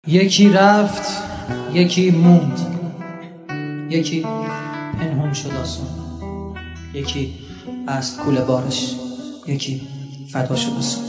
یکی رفت یکی موند، یکی پنهون شد آسون، یکی بست کوله بارش، یکی فدا شد آسون.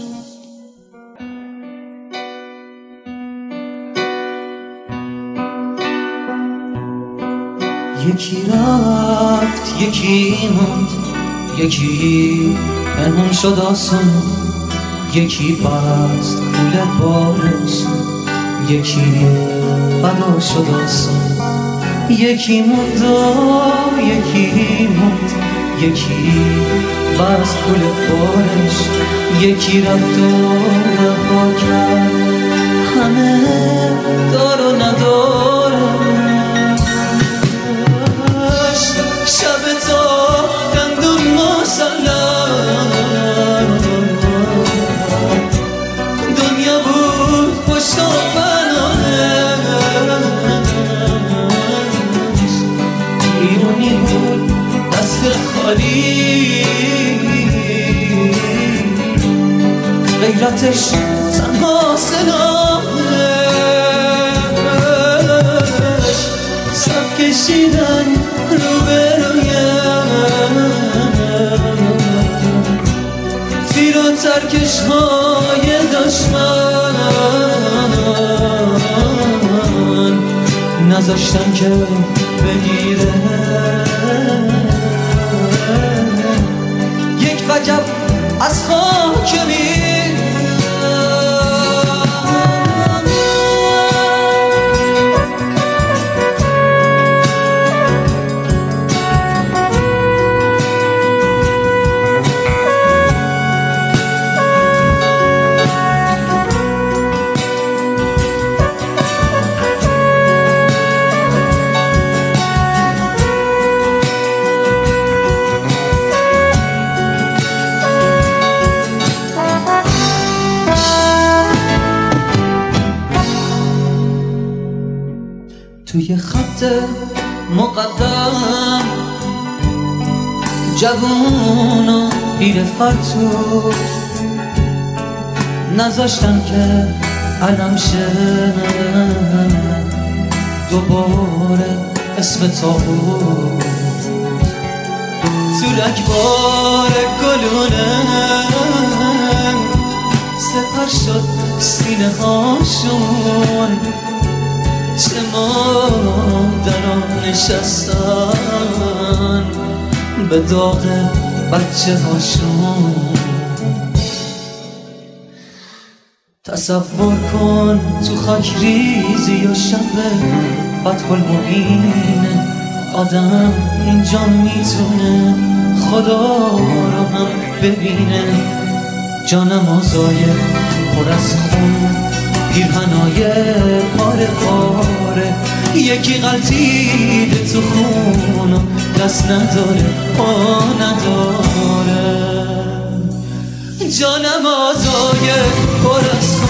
یکی رفت یکی موند، یکی پنهون شد آسون، یکی بست کوله بارش، یکی فدا شد آسون. یکی موند و یکی موند، یکی بست کوله بارش، یکی رفت و رها کرد همه دار و ندارش. شب تا گندم مسلم دنیا بود پشت و بیرونی بود دست خالی، غیرتش تنها صداش، صف کشیدن روبرویم، تیر و ترکش های دشمن نذاشتن که بگیره. یک وجب از خاک توی خط مقدم جوون و پیر فرتوت نذاشتن که علم شه دوباره اسم تابوت. تو رگبار گلونه سپر شد سینه هاشون، چه مادران نشستن به داغ بچه هاشون. تصور کن تو خاک ریزی و شب فتح المبین آدم اینجا میتونه خدا رو هم ببینه. جانمازای پر از خون، پیرهنای پاره پاره، یکی غلطیده تو خون و دست نداره پا نداره. جانمازای پر از